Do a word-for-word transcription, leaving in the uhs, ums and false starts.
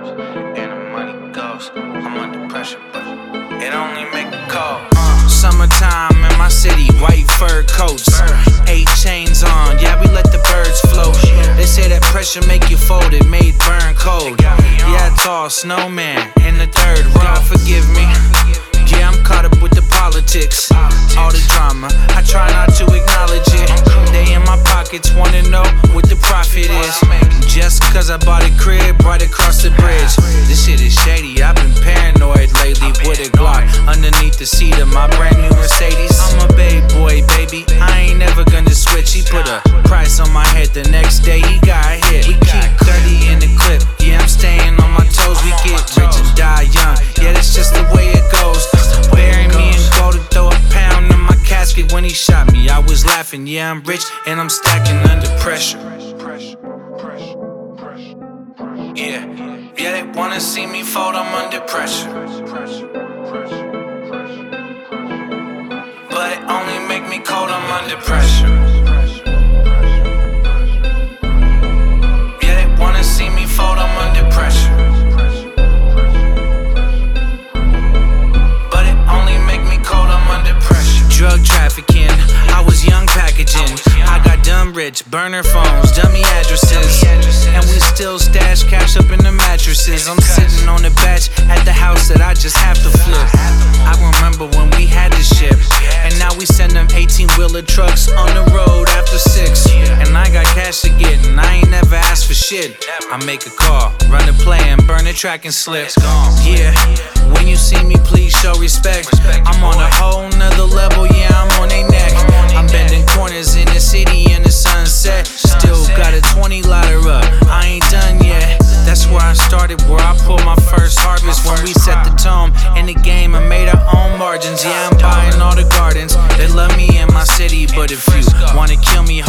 times, and the money goes. I'm under pressure, but it only make me cold. Summertime in my city, white fur coats, eight chains on, yeah, we let the birds float. They say that pressure make you fold, it made burn cold. Yeah, tall snowman in the third row, forgive me. Yeah, I'm caught up with the politics, all the drama, I try not to acknowledge it. They in my pockets wanna know what the profit is. Just cause I bought a crib right across the bridge. This shit is shady, I've been paranoid lately with a Glock underneath the seat of my brand new Mercedes. I'm a babe boy, baby, I ain't never gonna switch. He put a price on my head, the next day he got hit. We keep thirty in the clip, yeah, I'm staying on my toes. We get rich and die young, yeah, that's just the way it goes. Bury me in gold and throw a pound in my casket. When he shot me, I was laughing, yeah, I'm rich and I'm stacking under pressure. Yeah, yeah, they wanna see me fold, I'm under pressure. But it only make me cold, I'm under pressure. Yeah, they wanna see me fold, I'm under pressure. But it only make me cold, I'm under pressure. Drug trafficking, I was young packaging. I got dumb rich, burner phones, dummy addresses. And we still stash cash up in the mattresses. I'm sitting on the batch at the house that I just have to flip. I remember when we had this ship, and now we send them eighteen-wheeler trucks on the road after six. And I got cash to get, and I ain't never asked for shit. I make a call, run a play, and burn a track and slip. Yeah, when you see me, please show respect. I'm on a whole nother level, yeah, I'm on they neck. I'm bending corners in the city in the sunset. Still got a twenty lighter up, I ain't done yet. That's where I started, where I pulled my first harvest. When we set the tone in the game and made our own margins. Yeah, I'm buying all the gardens. They love me in my city, but if you wanna kill me,